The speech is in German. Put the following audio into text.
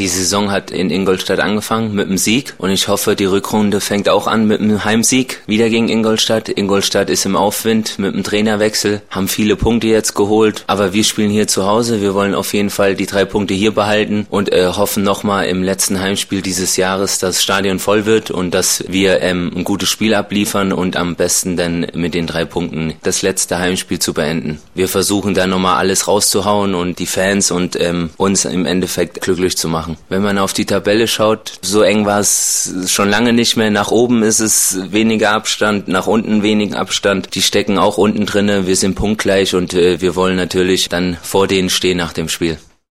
Die Saison hat in Ingolstadt angefangen mit einem Sieg und ich hoffe, die Rückrunde fängt auch an mit einem Heimsieg, wieder gegen Ingolstadt. Ingolstadt ist im Aufwind mit dem Trainerwechsel, haben viele Punkte jetzt geholt, aber wir spielen hier zu Hause. Wir wollen auf jeden Fall die 3 Punkte hier behalten und hoffen nochmal im letzten Heimspiel dieses Jahres, dass das Stadion voll wird und dass wir ein gutes Spiel abliefern und am besten dann mit den 3 Punkten das letzte Heimspiel zu beenden. Wir versuchen da nochmal alles rauszuhauen und die Fans und uns im Endeffekt glücklich zu machen. Wenn man auf die Tabelle schaut, so eng war es schon lange nicht mehr. Nach oben ist es weniger Abstand, nach unten weniger Abstand. Die stecken auch unten drinne. Wir sind punktgleich und wir wollen natürlich dann vor denen stehen nach dem Spiel.